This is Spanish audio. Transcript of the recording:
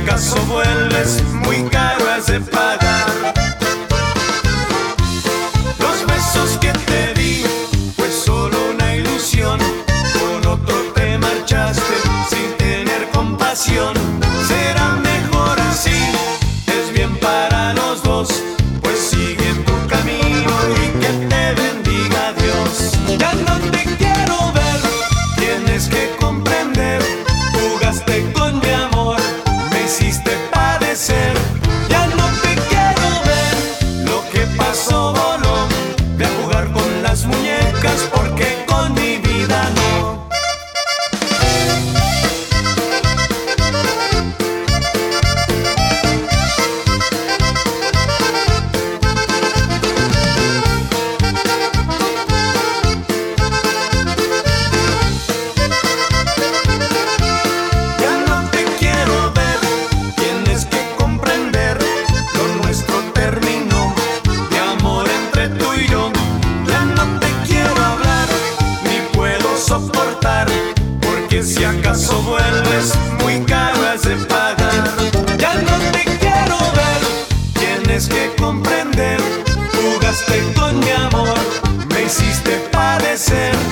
acaso vuelves, muy caro has de pagar. Los besos que te di fue solo una ilusión, con otro te marchaste sin tener compasión. Será mejor así, es bien para los dos, pues sigue tu camino y que te bendiga Dios. Ya no te quiero ver, tienes que comprender, jugaste con mi amor, me hiciste padecer. Ya no te quiero ver, lo que pasó voló, ve a jugar con las muñecas porque con mi vida no. Ya no te quiero ver, tienes que comprender, lo nuestro terminó, de amor entre tú y yo. Ya no te quiero hablar, ni puedo soportar, porque si acaso vuelves, muy caro has de pagar. Ya no te quiero ver, tienes que comprender, jugaste con mi amor, me hiciste padecer.